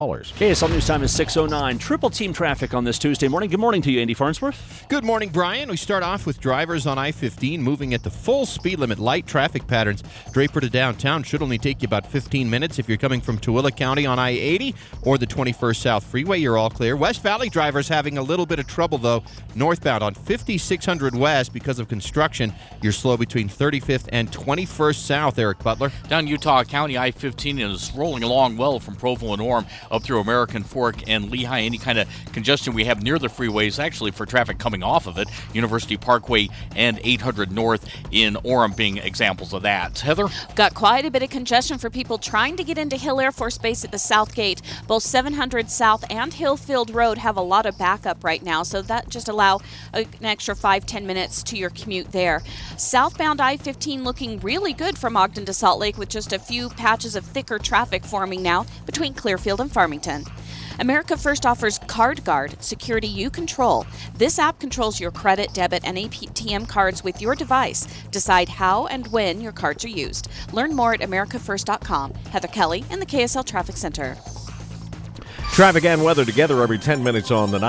KSL News Time is 6:09. Triple team traffic on this Tuesday morning. Good morning to you, Andy Farnsworth. Good morning, Brian. We start off with drivers on I-15 moving at the full speed limit. Light traffic patterns. Draper to downtown should only take you about 15 minutes if you're coming from Tooele County on I-80 or the 21st South Freeway. You're all clear. West Valley drivers having a little bit of trouble, though, northbound on 5600 West because of construction. You're slow between 35th and 21st South, Eric Butler. Down Utah County, I-15 is rolling along well from Provo and Orem up through American Fork and Lehigh. Any kind of congestion we have near the freeways, actually for traffic coming off of it, University Parkway and 800 North in Orem being examples of that. Heather? Got quite a bit of congestion for people trying to get into Hill Air Force Base at the South Gate. Both 700 South and Hillfield Road have a lot of backup right now, so that just allow an extra 5-10 minutes to your commute there. Southbound I-15 looking really good from Ogden to Salt Lake with just a few patches of thicker traffic forming now between Clearfield and Farmington. America First offers CardGuard, security you control. This app controls your credit, debit, and ATM cards with your device. Decide how and when your cards are used. Learn more at americafirst.com. Heather Kelly in the KSL Traffic Center. Traffic and weather together every 10 minutes on the night.